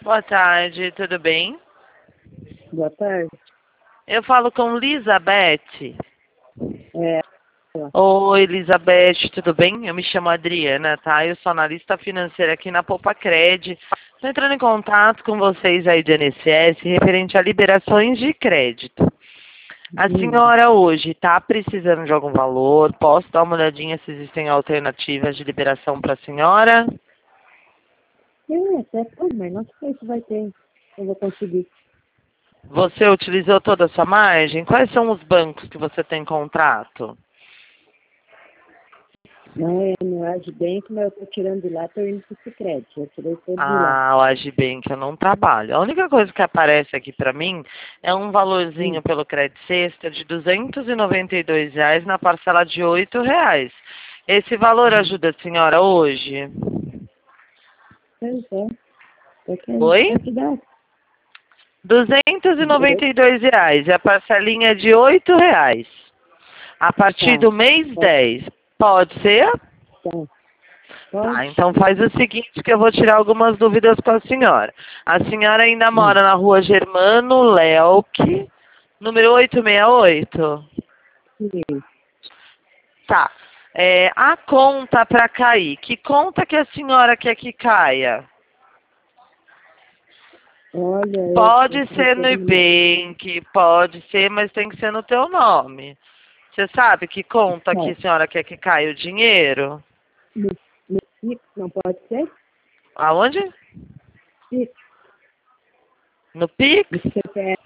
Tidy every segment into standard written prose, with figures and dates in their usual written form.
Boa tarde, tudo bem? Boa tarde. Eu falo com Elizabeth. É, Oi, Elizabeth, tudo bem? Eu me chamo Adriana, tá? Eu sou analista financeira aqui na Poupa-Cred. Estou entrando em contato com vocês aí do INSS referente a liberações de crédito. A senhora hoje está precisando de algum valor? Posso dar uma olhadinha se existem alternativas de liberação para a senhora? até foi, mas não sei se vai ter. Eu vou conseguir. Você utilizou toda a sua margem? Quais são os bancos que você tem contrato? Não é no Agibank, mas eu estou tirando de lá, estou indo para o Sicredi. Eu tirei todo de lá. O Agibank eu não trabalho. A única coisa que aparece aqui para mim é um valorzinho pelo Crédito Sexta de R$ 292 na parcela de R$ 8. Esse valor ajuda a senhora hoje? Pois é. Oi? Quanto dá? R$ 292 e a parcelinha é de R$ 8. A partir Tá. do mês 10. Pode ser? Tá. Tá, Pode? então faz o seguinte que eu vou tirar algumas dúvidas com a senhora. A senhora ainda mora na rua Germano Lelck, número 868? Sim. Tá. A conta para cair, que conta que a senhora quer que caia? Olha, Pode ser no Nubank, pode ser, mas tem que ser no teu nome. Você sabe que conta que a senhora quer que caia o dinheiro? No Pix não pode ser? Aonde? Pix. No Pix? No CPF.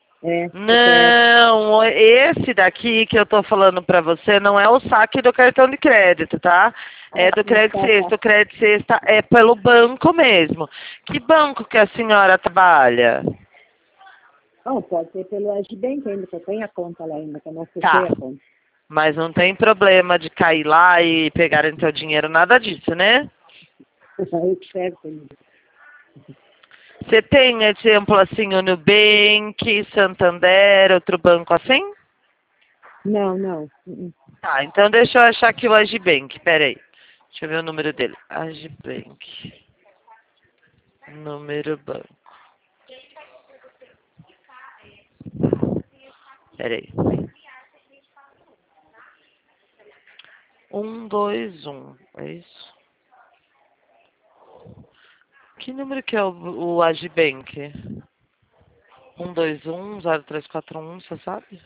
Não, esse daqui que eu tô falando pra você não é o saque do cartão de crédito, tá? É do Crédito Sexta. O Crédito Sexta é pelo banco mesmo. Que banco que a senhora trabalha? Não, pode ser pelo Agibank ainda, que eu tenho a conta lá ainda, que eu não fechei a conta. Mas não tem problema de cair lá e pegarem teu dinheiro, nada disso, né? Certo. Você tem exemplo assim, o Nubank, Santander, outro banco assim? Não. Tá, então deixa eu achar aqui o Agibank, peraí. Deixa eu ver o número dele. Agibank. Número banco. Peraí. 121, é isso? Que número que é o Agibank? 121-0341, você sabe?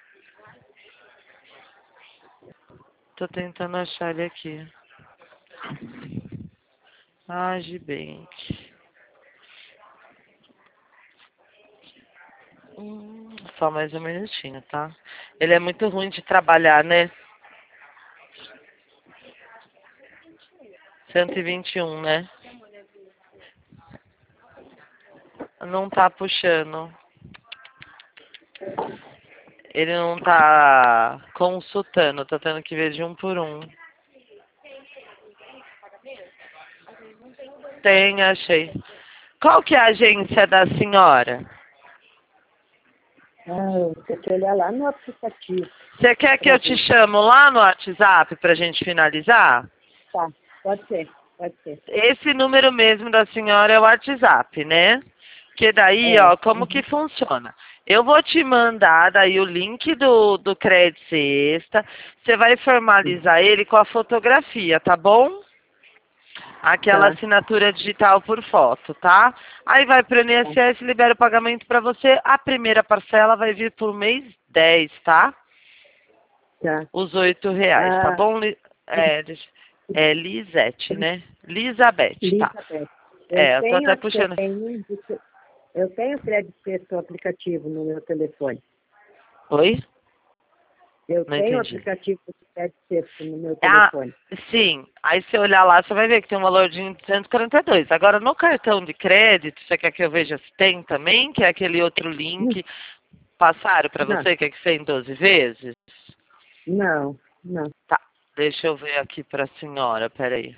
Tô tentando achar ele aqui. Agibank. Só mais um minutinho, tá? Ele é muito ruim de trabalhar, né? 121, né? Não tá puxando. Ele não tá consultando, tô tendo que ver de um por um. Tem, achei. Qual que é a agência da senhora? Eu tenho que olhar lá no aplicativo. Você quer que eu te chamo lá no WhatsApp pra gente finalizar? Tá, pode ser. Esse número mesmo da senhora é o WhatsApp, né? Que daí, como que funciona? Eu vou te mandar daí o link do Crédito Sexta. Você vai formalizar ele com a fotografia, tá bom? Aquela assinatura digital por foto, tá? Aí vai para o INSS, libera o pagamento para você. A primeira parcela vai vir por mês 10, tá? Tá. Os R$ 8, tá bom? É Lisete, né? Elizabeth, tá. Elizabeth. Eu tô até puxando. Eu tenho Crédito Sexta aplicativo no meu telefone. Oi? Eu Não tenho o entendi. aplicativo do Crédito Sexta no meu telefone. Sim. Aí se olhar lá, você vai ver que tem um valor de 242. Agora, no cartão de crédito, você quer que eu veja se tem também? Que é aquele outro link. Passaram para você? Quer que seja em 12 vezes? Não. Tá. Deixa eu ver aqui para a senhora, peraí.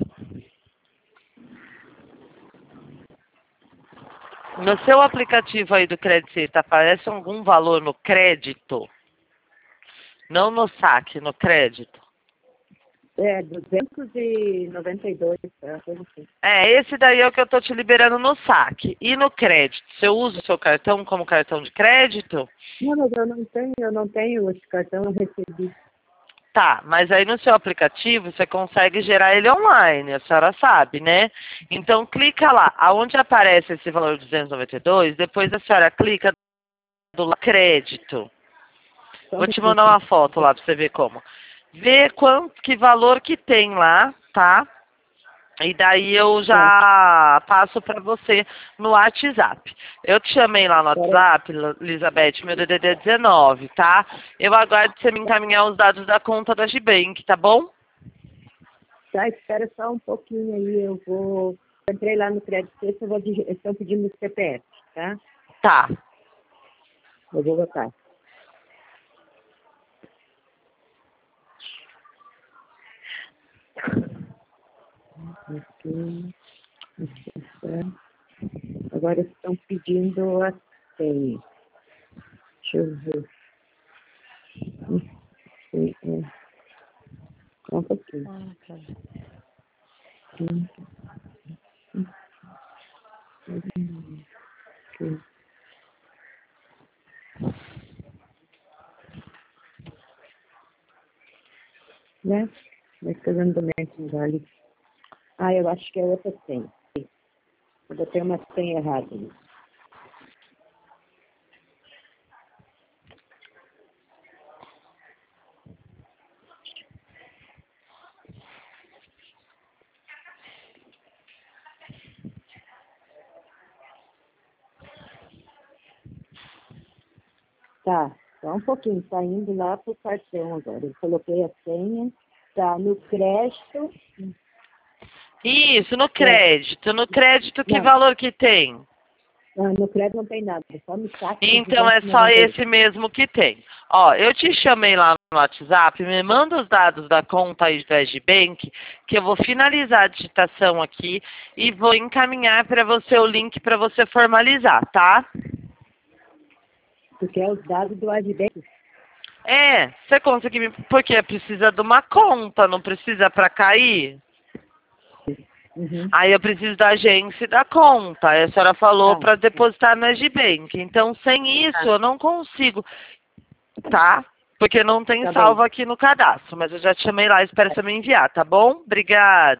No seu aplicativo aí do Crédito Sexta, aparece algum valor no crédito? Não no saque, no crédito. É, 292, é, coisa assim. Esse daí é o que eu tô te liberando no saque. E no crédito? Você usa o seu cartão como cartão de crédito? Não, mas eu não tenho esse cartão, eu recebi. Tá, mas aí no seu aplicativo você consegue gerar ele online, a senhora sabe, né? Então clica lá, aonde aparece esse valor de 292, depois a senhora clica do crédito. Só um Vou te pouquinho. mandar uma foto lá pra você ver como. Vê que valor que tem lá, tá? E daí eu já passo para você no WhatsApp. Eu te chamei lá no WhatsApp, Elizabeth, meu DDD é 19, tá? Eu aguardo você me encaminhar os dados da conta da Gibank, tá bom? Tá, espera só um pouquinho aí, eu entrei lá no crédito sexta, estão pedindo o CPF, tá? Tá. Eu vou botar. Aqui, agora estão pedindo a senha. Deixa eu ver. Só um pouquinho. Né? Mas fazendo documentos ali. Ah, eu acho que é outra senha. Eu botei uma senha errada ali. Tá, só um pouquinho, tá indo lá pro cartão agora. Eu coloquei a senha, tá no crédito. Isso, no crédito. No crédito, que Não, valor que tem? no crédito não tem nada, é só no saque de Então é só 298. esse mesmo que tem. Ó, eu te chamei lá no WhatsApp, me manda os dados da conta aí da Gibank, que eu vou finalizar a digitação aqui e vou encaminhar para você o link para você formalizar, tá? Porque é os dados do Adbank. Você conseguiu, porque precisa de uma conta, não precisa para cair? Uhum. Aí eu preciso da agência e da conta. Aí a senhora falou Tá, para depositar na Gibank. Então, sem isso, eu não consigo, tá? Porque não tem tá bem. salvo aqui no cadastro. Mas eu já te chamei lá, espero você me enviar, tá bom? Obrigada.